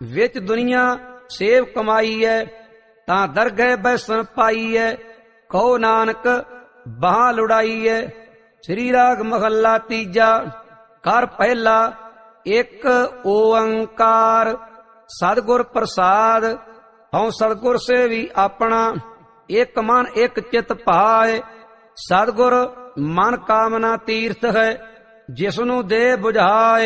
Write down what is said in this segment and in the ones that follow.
विच दुनिया सेव कमाईऐ, तां दरगह बैसन पाईऐ। कहो नानक बाह लुड़ाईऐ। श्री राग महला तीजा। कर पहला एक ओंकार। सतगुर प्रसाद हऊँ सतगुर से भी अपना, एक मन एक चित भाए। सतगुर मन कामना तीर्थ है, जिसनू दे बुझाए।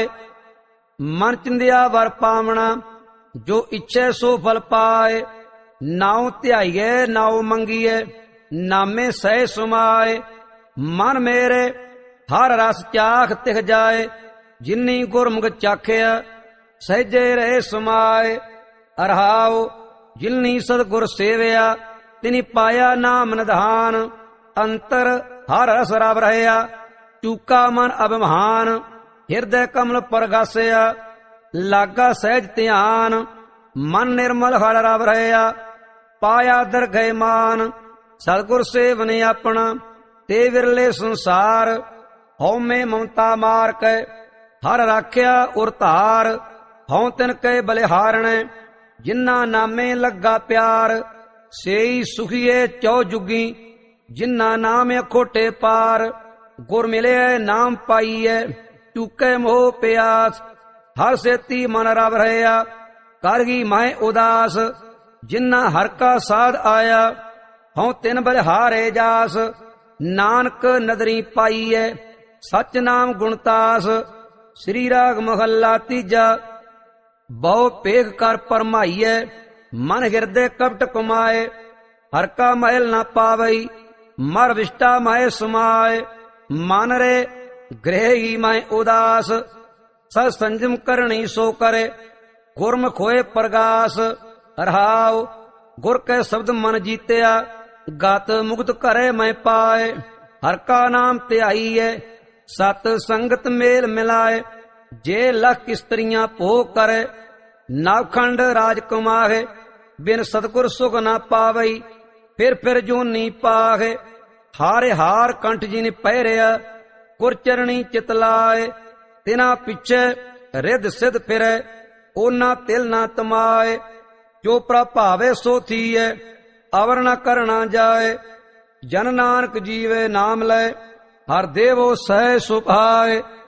मन चिंदिया वर पावना, जो इच्छे सो फल पाए। नाउ ध्याइए नाउ मंगीए, नामे सह सुमाए। मन मेरे हर रस चाख तिख जाए, जिन्नी गुरमुख चाखिया सहजे रहे समाए। अरहाओ जिन्नी सतगुर सेविया, तिनी पाया नाम निधान। अंतर हर रस रव रहया, चूका मन अभिमान। हिरदय कमल परगासिया, लागा सहज ध्यान। मन निर्मल हर रव रहया, पाया दरगह मान। सतगुर सेवन अपना, ते विरले संसार। हौमे ममता मार कै, हर राख्या उर धार। हौं तिन कै बलिहारणे, जिन्ना नामे लगा प्यार। सेई सुखिए चौ जुगी, जिन्ना नाम अखोटे पार। गुर मिले नाम पाईए, चूके मोह प्यास। हर सेती मन रव रहया, करगी मैं उदास। जिन्ना हर का साध आया, हूँ तिन बलिहारे जास। नानक नदरी पाईए, सच नाम गुणतास। श्री राग महला तीजा। बहु पेख कर परमाईए, मन हिरदे कपट कुमाए। हर का महल न पावई, मर विष्टा माए समाए। मन रे गृह ही मैं उदास, सत संजम करनी सो करे। गुरमुख होए प्रगास। रहाओ गुर के शब्द मन जीत्या, गत मुक्त करे मैं पाए। हर का नाम ध्याईए, सत संगत मेल मिलाए। जे लख स्त्रियां भोग करे, नवखंड राज कमाहे। बिन सतगुर सुख न पावई, फिर जोनी पाहे। हारे हार कंठ जिन पहिरिया, गुरचरणी चित लाए। तिना पिछे रिद सिद्ध फिरे, ओना तिल न तमाए। जो प्रभावे सो थीए, अवर न करना जाए। जन नानक जीवे नाम लय, हर देवो सह सुभाए।